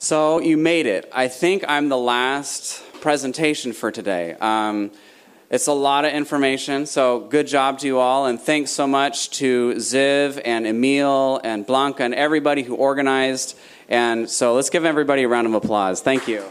So you made it. I think I'm the last presentation for today. It's a lot of information, so good job to you all, and thanks so much to Ziv and Emil and Blanca and everybody who organized. And so let's give everybody a round of applause. Thank you.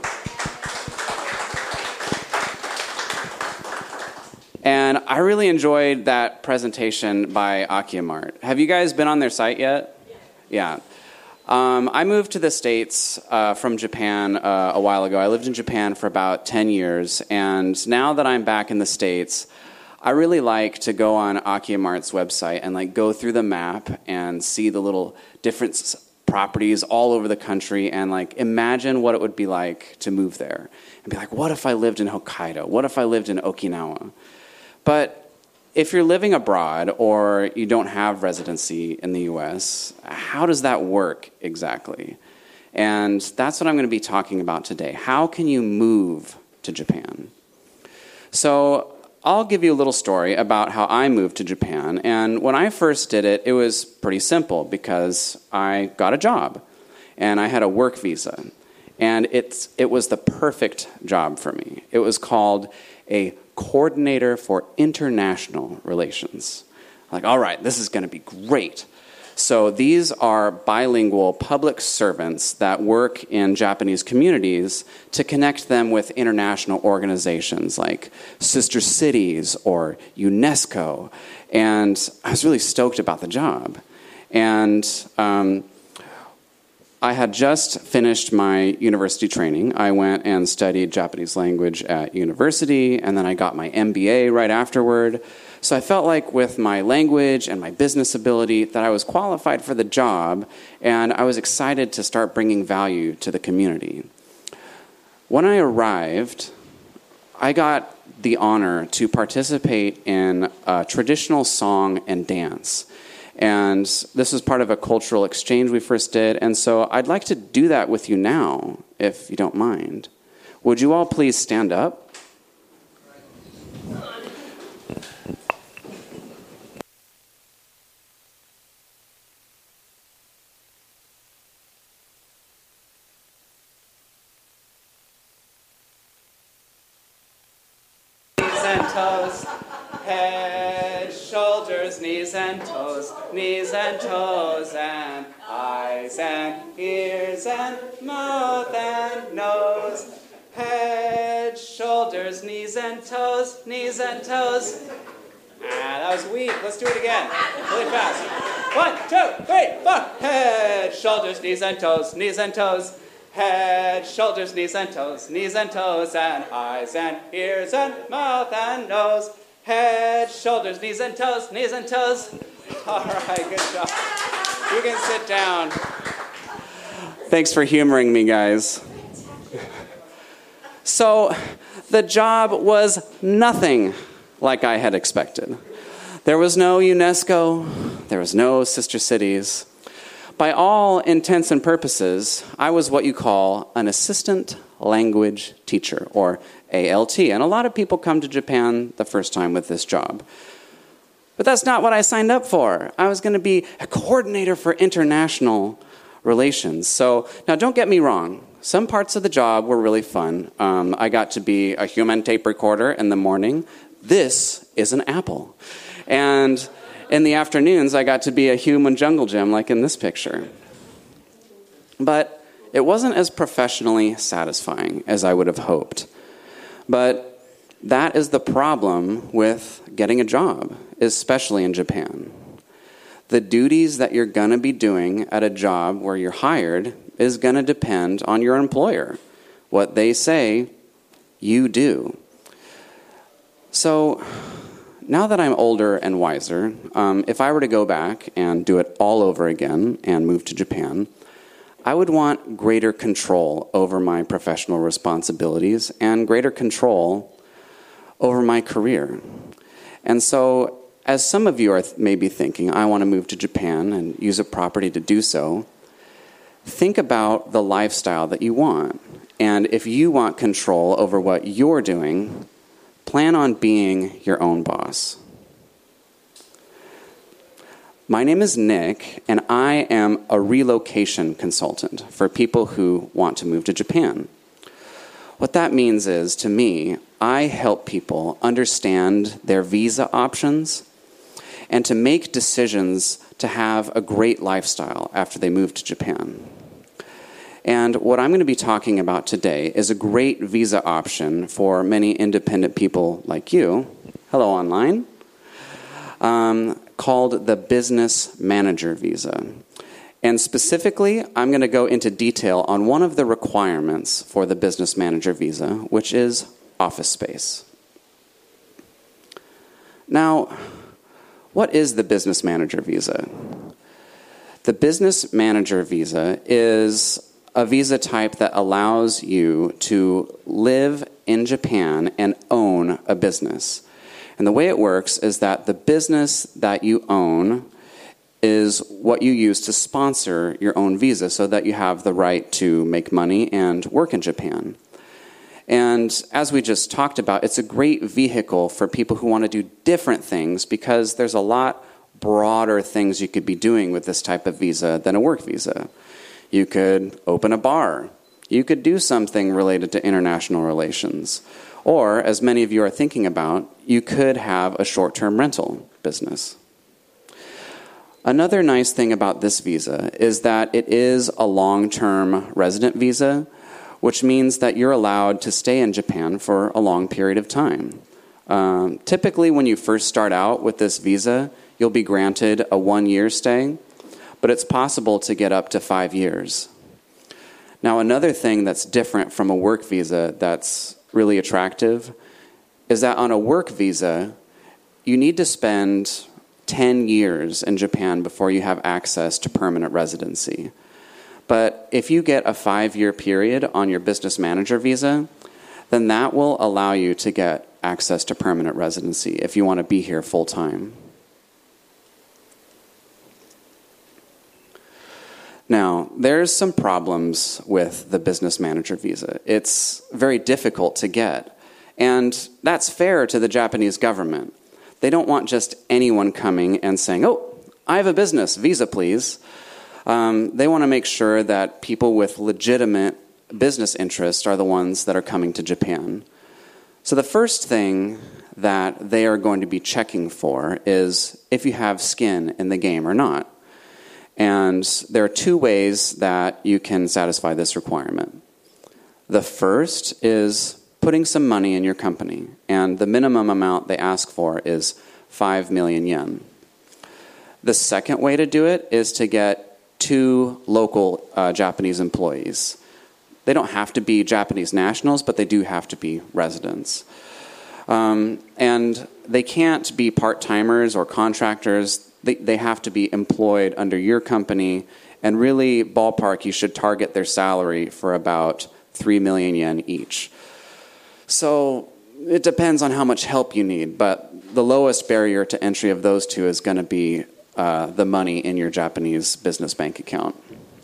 And I really enjoyed that presentation by Akiamart. Have you guys been on their site yet? Yeah. I moved to the States from Japan a while ago. I lived in Japan for about 10 years, and now that I'm back in the States, I really like to go on Akiamart's website and go through the map and see the little different properties all over the country and imagine what it would be like to move there. And be like, what if I lived in Hokkaido? What if I lived in Okinawa? But if you're living abroad or you don't have residency in the U.S., how does that work exactly? And that's what I'm going to be talking about today. How can you move to Japan? So I'll give you a little story about how I moved to Japan. And when I first did it, it was pretty simple because I got a job and I had a work visa. And it was the perfect job for me. It was called a coordinator for international relations. All right, this is going to be great. So these are bilingual public servants that work in Japanese communities to connect them with international organizations like Sister Cities or UNESCO. And I was really stoked about the job. And I had just finished my university training. I went and studied Japanese language at university, and then I got my MBA right afterward. So I felt like with my language and my business ability that I was qualified for the job, and I was excited to start bringing value to the community. When I arrived, I got the honor to participate in a traditional song and dance. And this was part of a cultural exchange we first did. And so I'd like to do that with you now, if you don't mind. Would you all please stand up? Knees and toes, head, shoulders, knees and toes, and eyes and ears and mouth and nose, head, shoulders, knees and toes, that was weak. Let's do it again, really fast. 1, 2, 3, 4. Head, shoulders, knees and toes, head, shoulders, knees and toes, and eyes and ears and mouth and nose, head, shoulders, knees and toes. All right, good job. You can sit down. Thanks for humoring me, guys. So, the job was nothing like I had expected. There was no UNESCO. There was no Sister Cities. By all intents and purposes, I was what you call an assistant language teacher, or ALT. And a lot of people come to Japan the first time with this job. But that's not what I signed up for. I was going to be a coordinator for international relations. So now don't get me wrong. Some parts of the job were really fun. I got to be a human tape recorder in the morning. This is an apple. And in the afternoons, I got to be a human jungle gym like in this picture. But it wasn't as professionally satisfying as I would have hoped. But that is the problem with getting a job, especially in Japan. The duties that you're going to be doing at a job where you're hired is going to depend on your employer. What they say, you do. So now that I'm older and wiser, if I were to go back and do it all over again and move to Japan, I would want greater control over my professional responsibilities and greater control over my career. And so, as some of you are maybe thinking, I want to move to Japan and use a property to do so, think about the lifestyle that you want. And if you want control over what you're doing, plan on being your own boss. My name is Nick, and I am a relocation consultant for people who want to move to Japan. What that means is, to me, I help people understand their visa options and to make decisions to have a great lifestyle after they move to Japan. And what I'm going to be talking about today is a great visa option for many independent people like you, hello online, called the Business Manager Visa. And specifically, I'm going to go into detail on one of the requirements for the Business Manager Visa, which is office space. Now, what is the Business Manager Visa? The Business Manager Visa is a visa type that allows you to live in Japan and own a business. And the way it works is that the business that you own is what you use to sponsor your own visa so that you have the right to make money and work in Japan. And as we just talked about, it's a great vehicle for people who want to do different things because there's a lot broader things you could be doing with this type of visa than a work visa. You could open a bar. You could do something related to international relations. Or, as many of you are thinking about, you could have a short-term rental business. Another nice thing about this visa is that it is a long-term resident visa, which means that you're allowed to stay in Japan for a long period of time. Typically, when you first start out with this visa, you'll be granted a 1-year stay, but it's possible to get up to 5 years. Now, another thing that's different from a work visa that's really attractive is that on a work visa, you need to spend 10 years in Japan before you have access to permanent residency. But if you get a 5-year period on your business manager visa, then that will allow you to get access to permanent residency if you want to be here full time. Now, there's some problems with the business manager visa. It's very difficult to get, and that's fair to the Japanese government. They don't want just anyone coming and saying, "Oh, I have a business, visa please." They want to make sure that people with legitimate business interests are the ones that are coming to Japan. So the first thing that they are going to be checking for is if you have skin in the game or not. And there are 2 ways that you can satisfy this requirement. The first is putting some money in your company, and the minimum amount they ask for is 5 million yen. The second way to do it is to get 2 local Japanese employees. They don't have to be Japanese nationals, but they do have to be residents. And they can't be part-timers or contractors. They have to be employed under your company, and really, ballpark, you should target their salary for about 3 million yen each. So it depends on how much help you need, but the lowest barrier to entry of those 2 is going to be the money in your Japanese business bank account.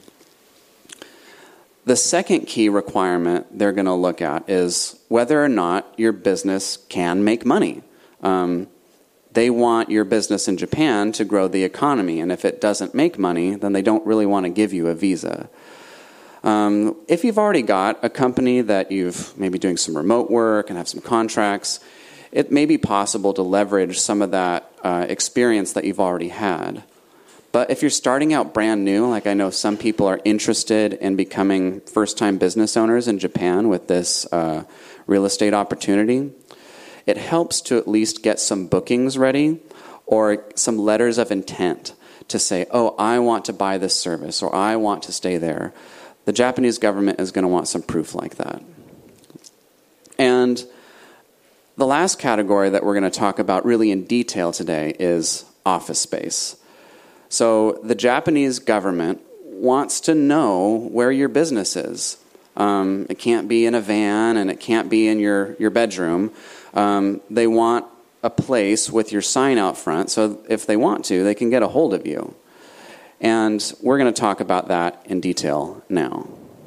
The second key requirement they're going to look at is whether or not your business can make money. They want your business in Japan to grow the economy, and if it doesn't make money, then they don't really want to give you a visa. If you've already got a company that you've maybe doing some remote work and have some contracts, it may be possible to leverage some of that experience that you've already had. But if you're starting out brand new, like I know some people are interested in becoming first-time business owners in Japan with this real estate opportunity, it helps to at least get some bookings ready or some letters of intent to say, "Oh, I want to buy this service," or "I want to stay there." The Japanese government is going to want some proof like that. And the last category that we're going to talk about really in detail today is office space. So the Japanese government wants to know where your business is. It can't be in a van, and it can't be in your bedroom. They want a place with your sign out front, so if they want to, they can get a hold of you. And we're going to talk about that in detail now.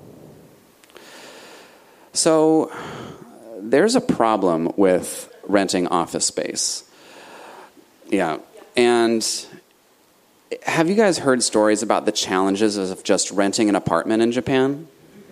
So there's a problem with renting office space. Yeah, and have you guys heard stories about the challenges of just renting an apartment in Japan?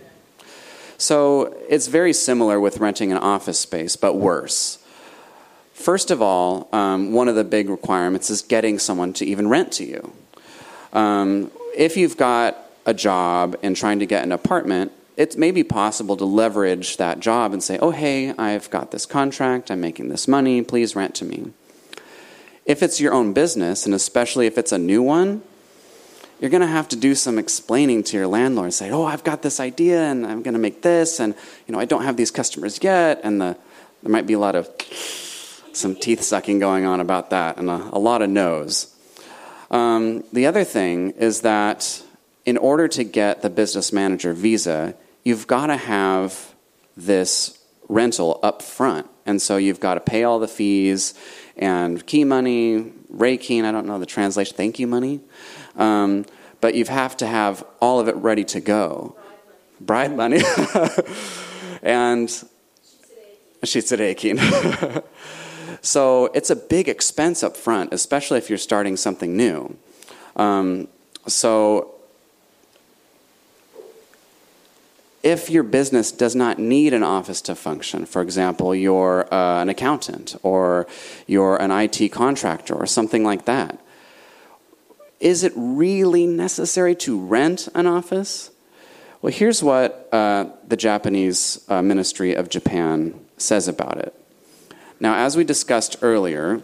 So it's very similar with renting an office space, but worse. First of all, one of the big requirements is getting someone to even rent to you. If you've got a job and trying to get an apartment, it may be possible to leverage that job and say, oh, hey, I've got this contract, I'm making this money, please rent to me. If it's your own business, and especially if it's a new one, you're going to have to do some explaining to your landlord. Say, oh, I've got this idea, and I'm going to make this, and I don't have these customers yet, and there might be a lot of some teeth sucking going on about that, and a lot of no's. The other thing is that in order to get the business manager visa, you've got to have this rental up front, and so you've got to pay all the fees and key money, reikeen, I don't know the translation, thank you money. But you have to have all of it ready to go. Bride money. And shitsureikin. So it's a big expense up front, especially if you're starting something new. So if your business does not need an office to function, for example, you're an accountant or you're an IT contractor or something like that, is it really necessary to rent an office? Well, here's what the Japanese Ministry of Japan says about it. Now, as we discussed earlier,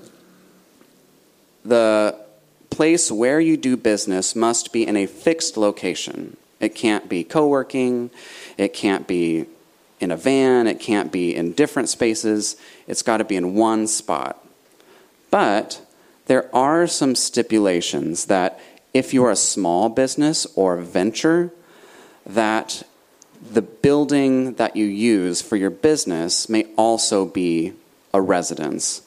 the place where you do business must be in a fixed location. It can't be co-working, it can't be in a van, it can't be in different spaces, it's got to be in one spot. But there are some stipulations that if you're a small business or venture, that the building that you use for your business may also be a residence.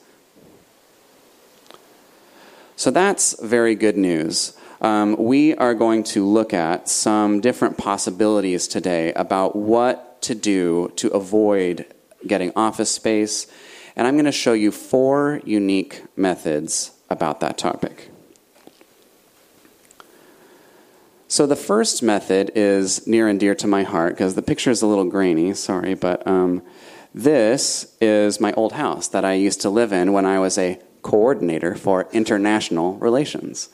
So that's very good news. We are going to look at some different possibilities today about what to do to avoid getting office space, and I'm going to show you 4 unique methods about that topic. So the first method is near and dear to my heart because the picture is a little grainy, sorry, but this is my old house that I used to live in when I was a coordinator for international relations.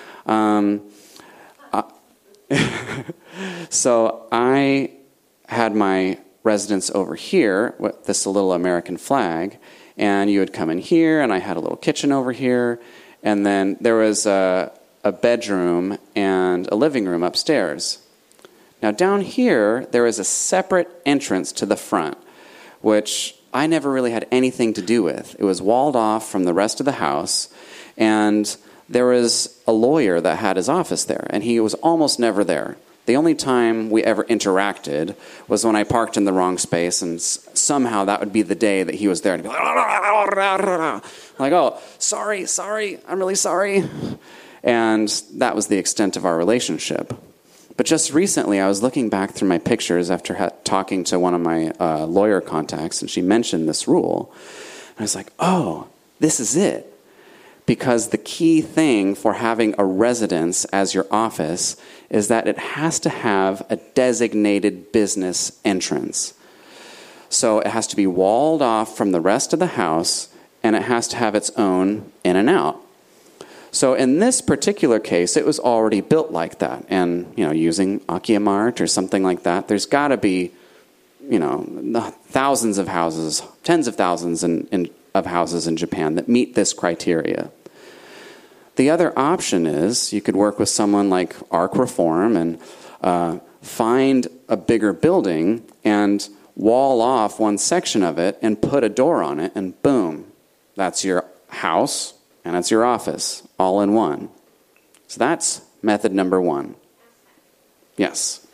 So I had my residence over here with this little American flag, and you would come in here, and I had a little kitchen over here, and then there was a bedroom and a living room upstairs. Now down here, there is a separate entrance to the front, which I never really had anything to do with. It was walled off from the rest of the house, and there was a lawyer that had his office there, and he was almost never there. The only time we ever interacted was when I parked in the wrong space, and somehow that would be the day that he was there. And he'd be like, oh, sorry, I'm really sorry. And that was the extent of our relationship. But just recently, I was looking back through my pictures after talking to one of my lawyer contacts, and she mentioned this rule. And I was like, oh, this is it. Because the key thing for having a residence as your office is that it has to have a designated business entrance. So it has to be walled off from the rest of the house, and it has to have its own in and out. So in this particular case, it was already built like that. And, using Akiyamart or something like that, there's got to be, thousands of houses, tens of thousands of houses in Japan that meet this criteria. The other option is you could work with someone like Arc Reform and find a bigger building and wall off one section of it and put a door on it, and boom, that's your house and it's your office all in one. So that's method number 1. Yes.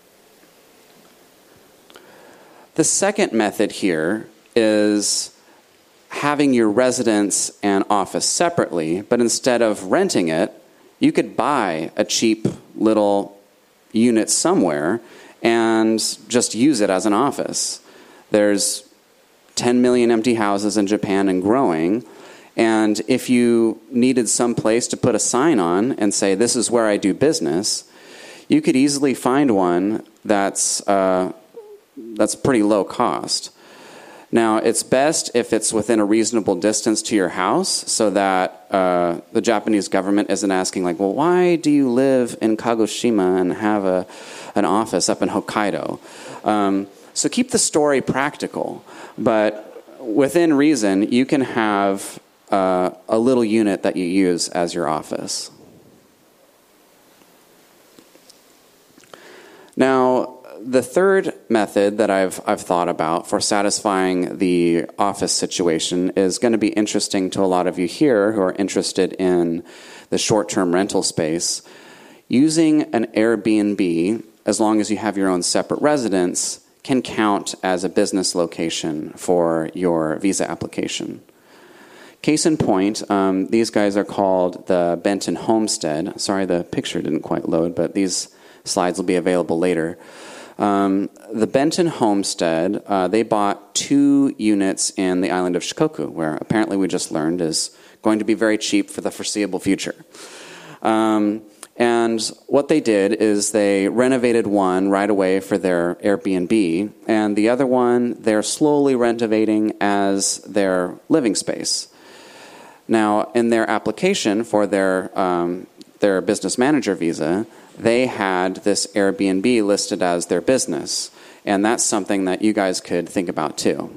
The second method here is having your residence and office separately, but instead of renting it, you could buy a cheap little unit somewhere and just use it as an office. There's 10 million empty houses in Japan and growing, And if you needed some place to put a sign on and say, this is where I do business, you could easily find one that's pretty low cost. Now, it's best if it's within a reasonable distance to your house so that the Japanese government isn't asking, like, well, why do you live in Kagoshima and have an office up in Hokkaido? So keep the story practical, but within reason, you can have a little unit that you use as your office. Now, the third method that I've thought about for satisfying the office situation is going to be interesting to a lot of you here who are interested in the short-term rental space. Using an Airbnb, as long as you have your own separate residence, can count as a business location for your visa application. Case in point, these guys are called the Benton Homestead. Sorry, the picture didn't quite load, but these slides will be available later. The Benton Homestead, they bought 2 units in the island of Shikoku, where apparently we just learned is going to be very cheap for the foreseeable future. And what they did is they renovated one right away for their Airbnb, and the other one they're slowly renovating as their living space. Now, in their application for their business manager visa, they had this Airbnb listed as their business, and that's something that you guys could think about too.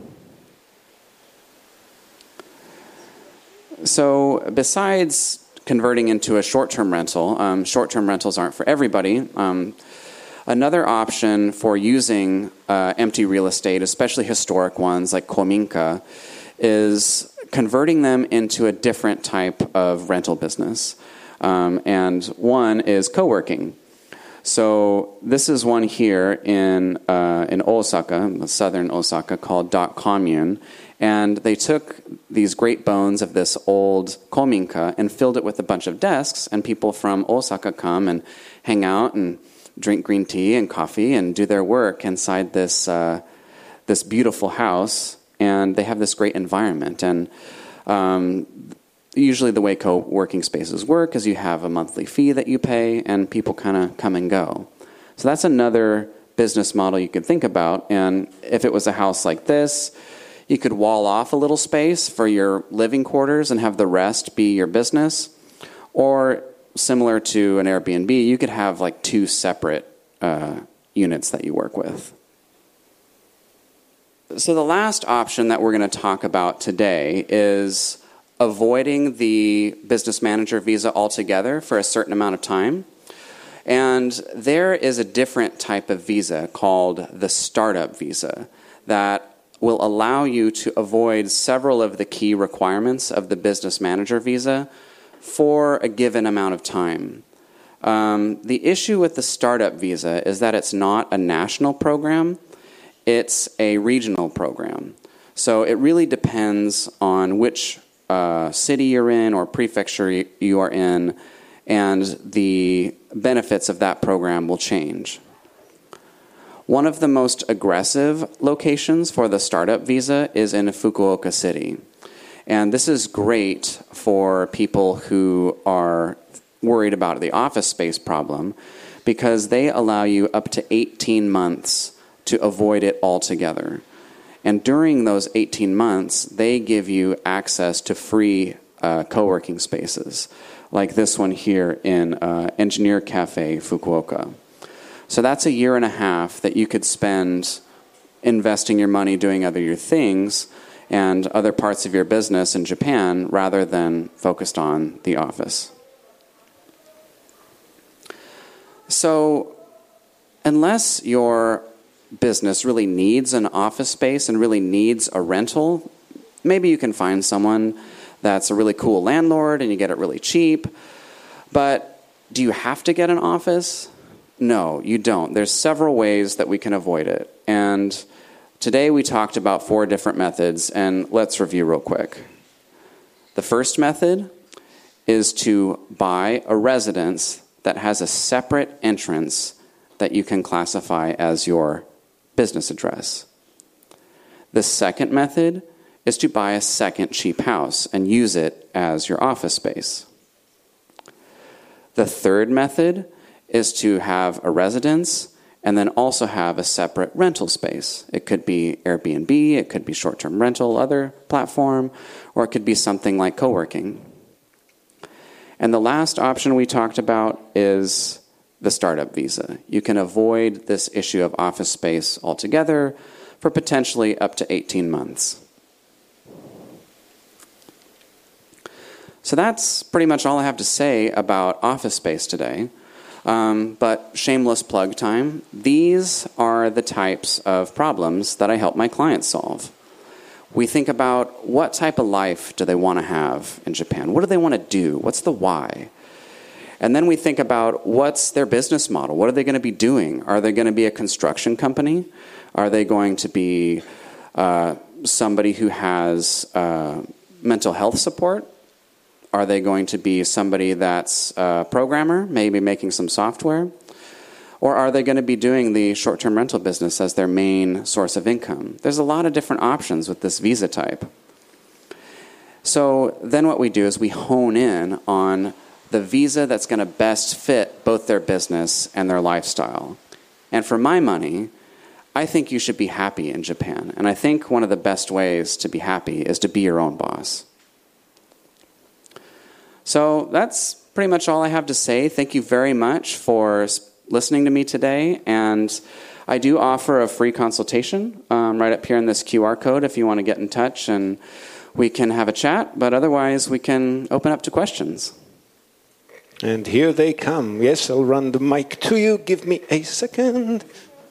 So besides converting into a short-term rental, short-term rentals aren't for everybody. Another option for using empty real estate, especially historic ones like kominka, is converting them into a different type of rental business. And one is co-working. So this is one here in Osaka, southern Osaka, called Dot Commune. And they took these great bones of this old kominka and filled it with a bunch of desks, and people from Osaka come and hang out and drink green tea and coffee and do their work inside this beautiful house. And they have this great environment. And usually the way co-working spaces work is you have a monthly fee that you pay, and people kind of come and go. So that's another business model you could think about. And if it was a house like this, you could wall off a little space for your living quarters and have the rest be your business. Or similar to an Airbnb, you could have like 2 separate units that you work with. So the last option that we're going to talk about today is avoiding the business manager visa altogether for a certain amount of time. And there is a different type of visa called the startup visa that will allow you to avoid several of the key requirements of the business manager visa for a given amount of time. The issue with the startup visa is that it's not a national program, it's a regional program. So it really depends on which city you're in or prefecture you are in, and the benefits of that program will change. One of the most aggressive locations for the startup visa is in Fukuoka City. And this is great for people who are worried about the office space problem because they allow you up to 18 months to avoid it altogether. And during those 18 months, they give you access to free co-working spaces, like this one here in Engineer Cafe, Fukuoka. So that's a year and a half that you could spend investing your money doing other things and other parts of your business in Japan rather than focused on the office. So unless your business really needs an office space and really needs a rental, maybe you can find someone that's a really cool landlord and you get it really cheap. But do you have to get an office? No, you don't. There's several ways that we can avoid it. And today we talked about 4 different methods, and let's review real quick. The first method is to buy a residence that has a separate entrance that you can classify as your business address. The second method is to buy a second cheap house and use it as your office space. The third method is to have a residence and then also have a separate rental space. It could be Airbnb, it could be short-term rental, other platform, or it could be something like co-working. And the last option we talked about is the startup visa. You can avoid this issue of office space altogether for potentially up to 18 months. So that's pretty much all I have to say about office space today. But shameless plug time. These are the types of problems that I help my clients solve. We think about what type of life do they want to have in Japan? What do they want to do? What's the why? And then we think about what's their business model? What are they going to be doing? Are they going to be a construction company? Are they going to be somebody who has mental health support? Are they going to be somebody that's a programmer, maybe making some software? Or are they going to be doing the short-term rental business as their main source of income? There's a lot of different options with this visa type. So then what we do is we hone in on the visa that's going to best fit both their business and their lifestyle. And for my money, I think you should be happy in Japan. And I think one of the best ways to be happy is to be your own boss. So that's pretty much all I have to say. Thank you very much for listening to me today. And I do offer a free consultation right up here in this QR code if you want to get in touch, and we can have a chat. But otherwise, we can open up to questions. And here they come. Yes, I'll run the mic to you. Give me a second.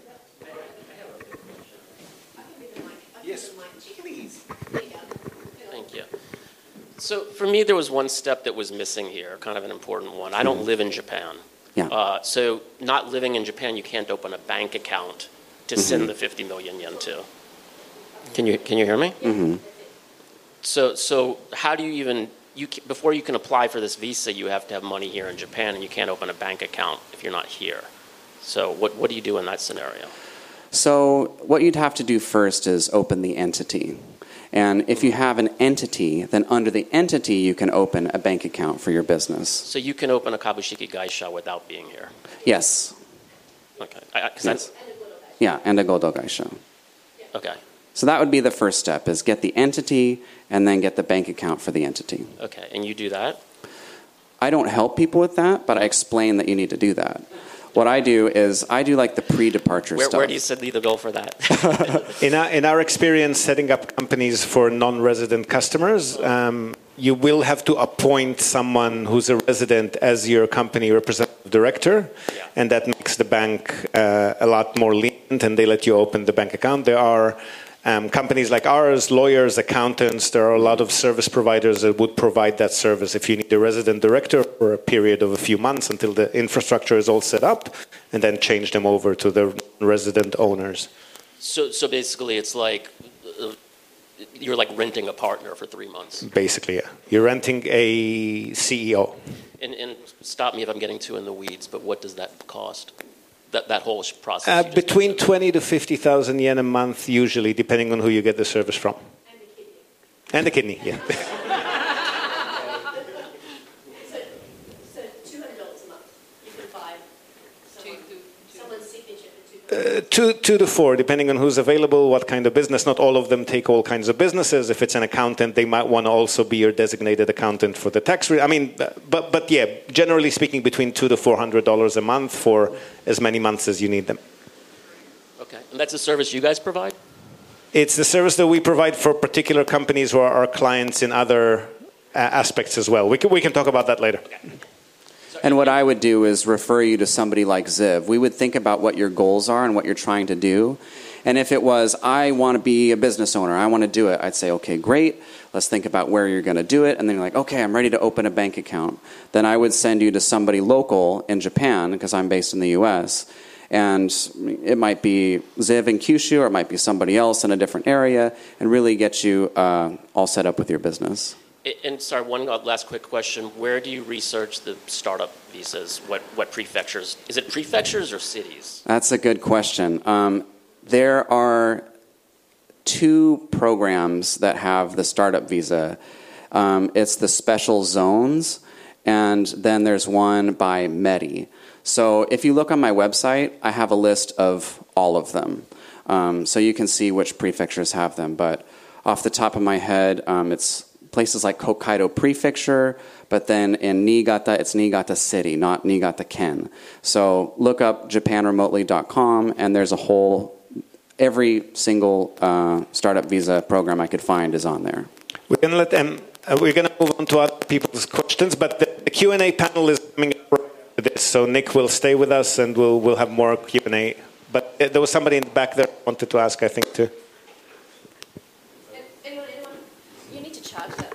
Yes, please. Thank you. So for me, there was one step that was missing here, kind of an important one. I don't live in Japan. Yeah. So not living in Japan, you can't open a bank account to send the 50 million yen to. Can you hear me? Mm-hmm. So how do you even... before you can apply for this visa, you have to have money here in Japan, and you can't open a bank account if you're not here. So what do you do in that scenario? So what you'd have to do first is open the entity. And if you have an entity, then under the entity, you can open a bank account for your business. So you can open a Kabushiki Gaisha without being here? Yes. Okay. Yes. Yeah, and a Godo Gaisha. Okay. So that would be the first step, is get the entity and then get the bank account for the entity. Okay, and you do that? I don't help people with that, but I explain that you need to do that. What I do is I do like the pre-departure stuff. Where do you set the goal for that? In our experience setting up companies for non-resident customers, you will have to appoint someone who's a resident as your company representative director, and that makes the bank a lot more lenient, and they let you open the bank account. There are companies like ours, lawyers, accountants, there are a lot of service providers that would provide that service if you need a resident director for a period of a few months until the infrastructure is all set up, and then change them over to the resident owners. So basically it's like you're like renting a partner for 3 months. Basically, yeah. You're renting a CEO. And stop me if I'm getting too in the weeds, but what does that cost? That whole process? Between 20 to 50,000 yen a month, usually, depending on who you get the service from. And the kidney. Yeah. So $200 a month, you can buy someone's signature for Two to four, depending on who's available, what kind of business. Not all of them take all kinds of businesses. If it's an accountant, they might want to also be your designated accountant for the tax. But yeah, generally speaking, between $200 to $400 a month for as many months as you need them. Okay, and that's a service you guys provide? It's the service that we provide for particular companies who are our clients in other aspects as well. We can talk about that later. Okay. And what I would do is refer you to somebody like Ziv. We would think about what your goals are and what you're trying to do. And if it was, I want to be a business owner, I want to do it, I'd say, okay, great. Let's think about where you're going to do it. And then you're like, okay, I'm ready to open a bank account. Then I would send you to somebody local in Japan, because I'm based in the U.S., and it might be Ziv in Kyushu, or it might be somebody else in a different area, and really get you all set up with your business. And sorry, one last quick question. Where do you research the startup visas? What prefectures? Is it prefectures or cities? That's a good question. There are two programs that have the startup visa. It's the special zones, and then there's one by Medi. So if you look on my website, I have a list of all of them. So you can see which prefectures have them. But off the top of my head, it's places like Hokkaido Prefecture, but then in Niigata, it's Niigata City, not Niigata Ken. So look up japanremotely.com, and there's a whole, every single startup visa program I could find is on there. We're going to let them, we're going to move on to other people's questions, but the Q&A panel is coming up right after this, so Nick will stay with us and we'll have more Q&A. But there was somebody in the back there who wanted to ask, I think, too. Anyone? You need to charge that.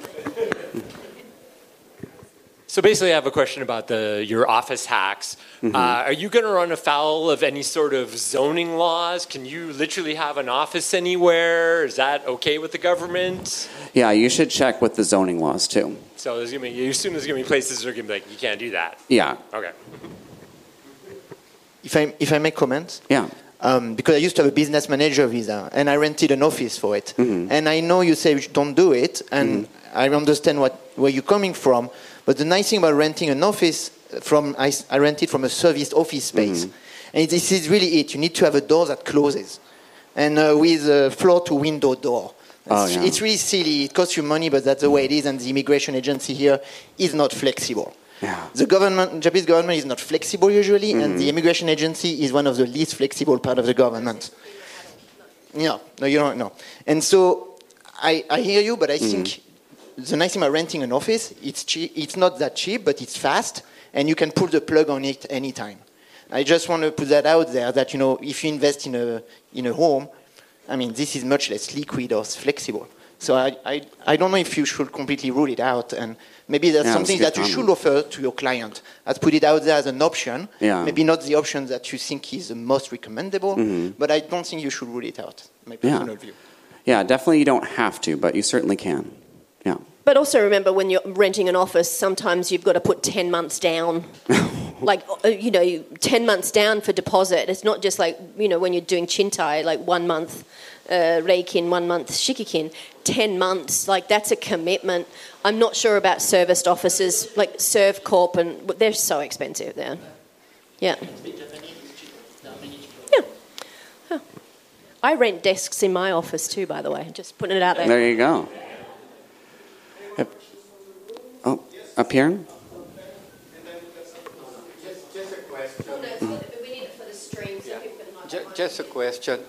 So basically, I have a question about your office hacks. Mm-hmm. Are you going to run afoul of any sort of zoning laws? Can you literally have an office anywhere? Is that okay with the government? Yeah, you should check with the zoning laws, too. So there's gonna be, you assume there's going to be places that are going to be like, you can't do that? Yeah. Okay. If I may comment? Yeah. Because I used to have a business manager visa, and I rented an office for it. Mm-hmm. And I know you say don't do it, and I understand where you're coming from. But the nice thing about renting an office, I rented from a serviced office space. Mm-hmm. And this is really it. You need to have a door that closes. And with a floor-to-window door. It's really silly. It costs you money, but that's the way it is. And the immigration agency here is not flexible. Yeah. The Japanese government is not flexible usually, and the immigration agency is one of the least flexible part of the government. No, you don't know. And so I hear you, but I think the nice thing about renting an office, it's cheap. It's not that cheap, but it's fast, and you can pull the plug on it anytime. I just want to put that out there that, if you invest in a home, I mean, this is much less liquid or flexible. So I don't know if you should completely rule it out, and maybe that's something that you should offer to your client. I'd put it out there as an option. Yeah. Maybe not the option that you think is the most recommendable, but I don't think you should rule it out. My personal view. Yeah, definitely you don't have to, but you certainly can. Yeah. But also remember, when you're renting an office, sometimes you've got to put 10 months down. 10 months down for deposit. It's not just like, when you're doing Chintai, like 1 month Reikin, 1 month Shikikin. 10 months, that's a commitment. I'm not sure about serviced offices, like Servcorp, and they're so expensive there. Yeah. Yeah. I rent desks in my office too, by the way. Just putting it out there. There you go. Oh, up here? Just a question. We need it for the stream. Just a question.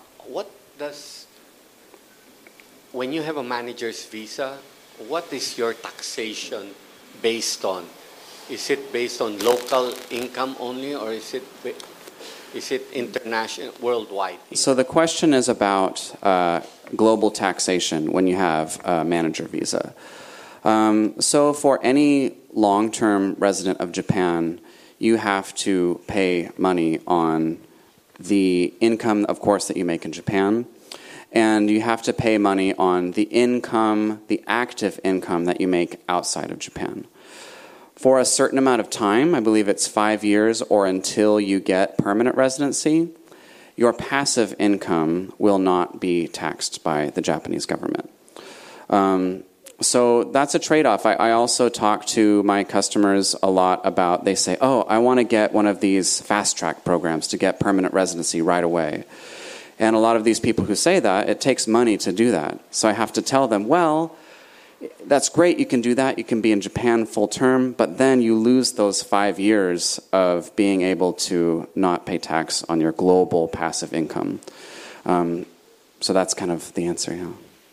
When you have a manager's visa, what is your taxation based on? Is it based on local income only, or is it international, worldwide? So the question is about global taxation when you have a manager visa. So for any long-term resident of Japan, you have to pay money on the income, of course, that you make in Japan. And you have to pay money on the income, the active income that you make outside of Japan. For a certain amount of time, I believe it's 5 years or until you get permanent residency, your passive income will not be taxed by the Japanese government. So that's a trade-off. I also talk to my customers a lot about, they say, I want to get one of these fast-track programs to get permanent residency right away. And a lot of these people who say that, it takes money to do that. So I have to tell them, well, that's great, you can do that, you can be in Japan full term, but then you lose those 5 years of being able to not pay tax on your global passive income. So that's kind of the answer, yeah.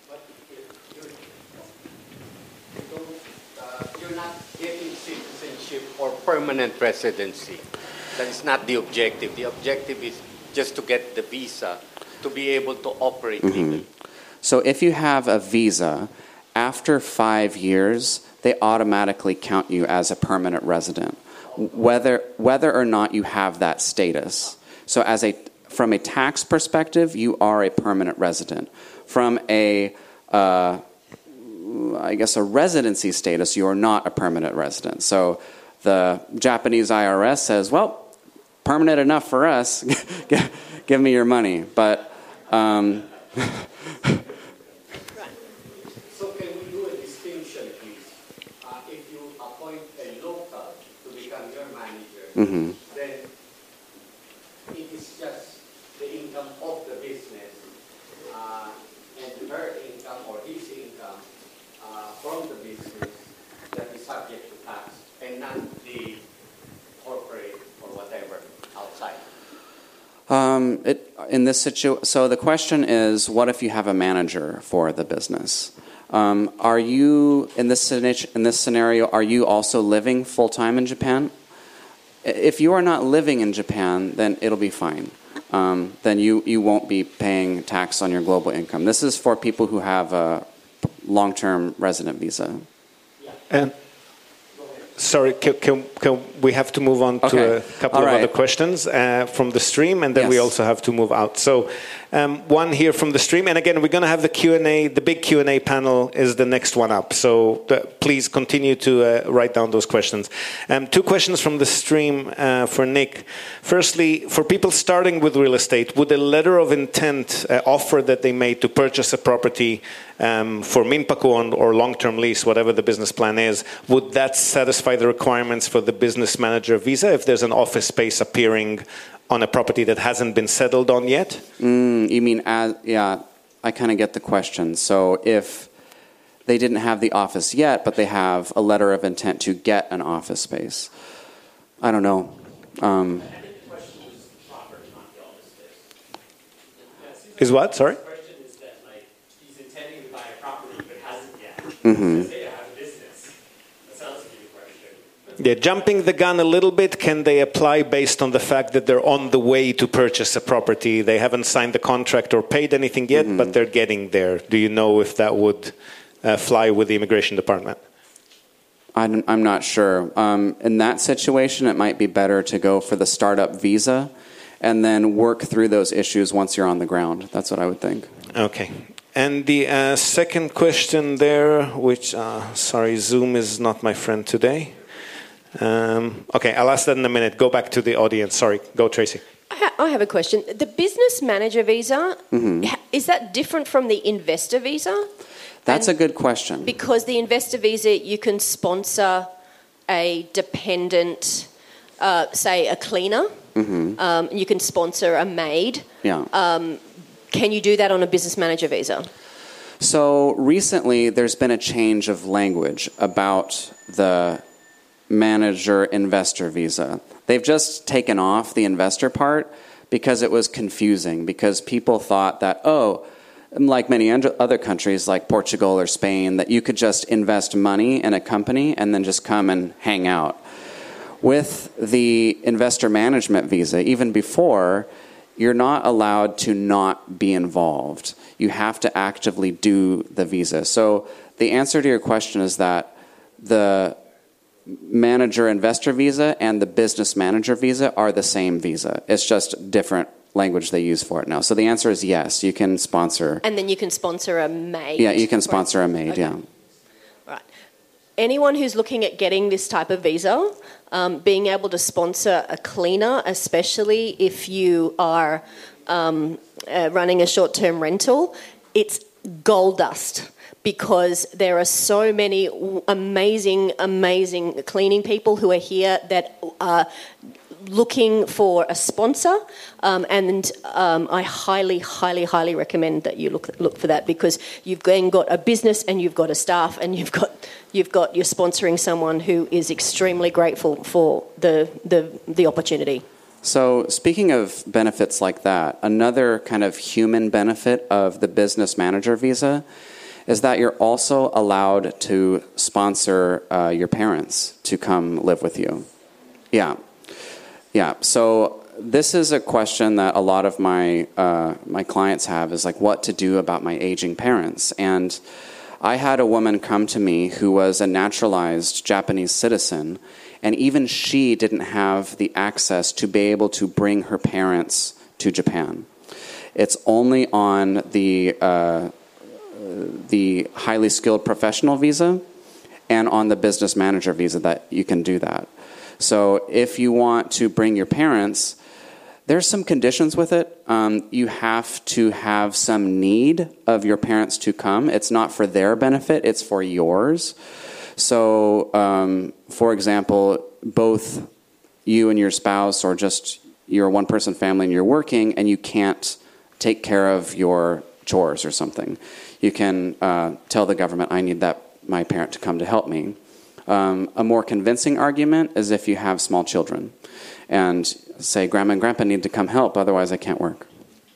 You're not getting citizenship or permanent residency. That is not the objective. The objective is just to get the visa to be able to operate legally. So if you have a visa, after 5 years, they automatically count you as a permanent resident, whether or not you have that status. So from a tax perspective, you are a permanent resident. From a residency status, you are not a permanent resident. So the Japanese IRS says, well, permanent enough for us, give me your money. But manager, then it is just the income of the business and her income or his income from the business that is subject to tax and not the corporate or whatever outside. So the question is, what if you have a manager for the business? Are you in this scenario? Are you also living full time in Japan? If you are not living in Japan, then it'll be fine. Then you won't be paying tax on your global income. This is for people who have a long-term resident visa. And sorry, can we have to move on to a couple of other questions from the stream, and then we also have to move out. So one here from the stream, and again, we're going to have the Q&A. The big Q&A panel is the next one up. So please continue to write down those questions. Two questions from the stream for Nick. Firstly, for people starting with real estate, would a letter of intent offer that they made to purchase a property for minpaku or long-term lease, whatever the business plan is, would that satisfy the requirements for the business manager visa if there's an office space appearing on a property that hasn't been settled on yet? You mean, I kind of get the question. So if they didn't have the office yet, but they have a letter of intent to get an office space, I don't know. I think the question was property, not the office space. Is what? Sorry? The question is that he's intending to buy a property but hasn't yet. Mm-hmm. Says, hey, I have a business. That sounds like a good question. Yeah, jumping the gun a little bit, can they apply based on the fact that they're on the way to purchase a property? They haven't signed the contract or paid anything yet, but they're getting there. Do you know if that would fly with the immigration department? I'm not sure. In that situation, it might be better to go for the startup visa and then work through those issues once you're on the ground. That's what I would think. Okay. And the second question there, which, sorry, Zoom is not my friend today. Okay, I'll ask that in a minute. Go back to the audience. Sorry, go Tracy. I have a question. The business manager visa, is that different from the investor visa? That's a good question. Because the investor visa, you can sponsor a dependent, say a cleaner. You can sponsor a maid. Yeah. Can you do that on a business manager visa? So recently, there's been a change of language about the manager-investor visa. They've just taken off the investor part because it was confusing, because people thought that, like many other countries like Portugal or Spain, that you could just invest money in a company and then just come and hang out. With the investor management visa, even before, you're not allowed to not be involved. You have to actively do the visa. So the answer to your question is that the manager-investor visa and the business manager visa are the same visa. It's just different language they use for it now. So the answer is yes, you can sponsor. And then you can sponsor a maid. Yeah, you can sponsor a maid, okay. yeah. Right. Anyone who's looking at getting this type of visa, being able to sponsor a cleaner, especially if you are running a short-term rental, it's gold dust. Because there are so many amazing cleaning people who are here that are looking for a sponsor, and I highly recommend that you look for that, because you've then got a business and you've got a staff and you're sponsoring someone who is extremely grateful for the opportunity. So speaking of benefits like that, another kind of human benefit of the business manager visa is that you're also allowed to sponsor your parents to come live with you. Yeah. So this is a question that a lot of my clients have, is like what to do about my aging parents. And I had a woman come to me who was a naturalized Japanese citizen, and even she didn't have the access to be able to bring her parents to Japan. It's only on the highly skilled professional visa and on the business manager visa that you can do that. So if you want to bring your parents, there's some conditions with it. You have to have some need of your parents to come. It's not for their benefit, it's for yours. So, for example, both you and your spouse, or just you're a one-person family and you're working and you can't take care of your chores or something. You can tell the government, I need my parent to come to help me. A more convincing argument is if you have small children and say, Grandma and Grandpa need to come help, otherwise I can't work.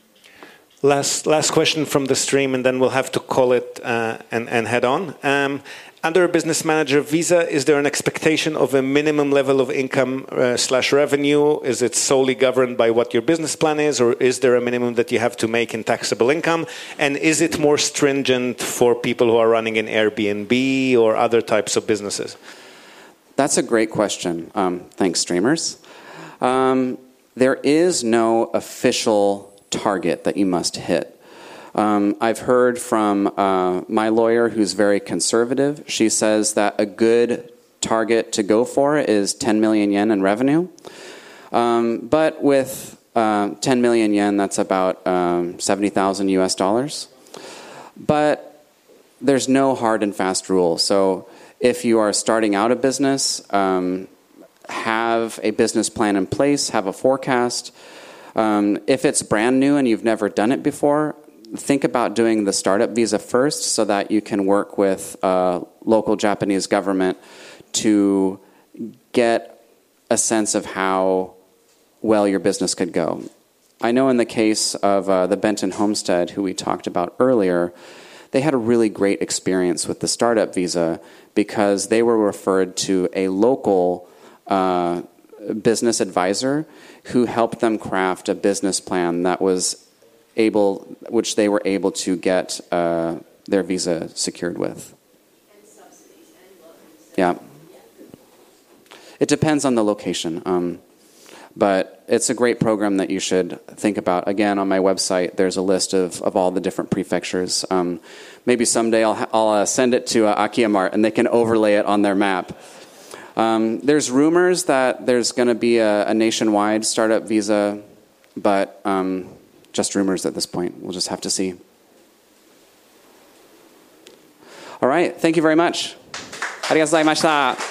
Last question from the stream, and then we'll have to call it and head on. Under a business manager visa, is there an expectation of a minimum level of income / revenue? Is it solely governed by what your business plan is, or is there a minimum that you have to make in taxable income? And is it more stringent for people who are running an Airbnb or other types of businesses? That's a great question. Thanks, streamers. There is no official target that you must hit. I've heard from my lawyer, who's very conservative. She says that a good target to go for is 10 million yen in revenue. But with 10 million yen, that's about 70,000 US dollars. But there's no hard and fast rule. So if you are starting out a business, have a business plan in place, have a forecast. If it's brand new and you've never done it before, think about doing the startup visa first so that you can work with local Japanese government to get a sense of how well your business could go. I know in the case of the Benton Homestead, who we talked about earlier, they had a really great experience with the startup visa because they were referred to a local business advisor who helped them craft a business plan that was which they were able to get their visa secured with. And subsidies and loans. Yeah. It depends on the location. But it's a great program that you should think about. Again, on my website, there's a list of all the different prefectures. Maybe someday I'll send it to Akiyamart and they can overlay it on their map. There's rumors that there's going to be a nationwide startup visa, but just rumors at this point. We'll just have to see. All right. Thank you very much. ありがとうございました。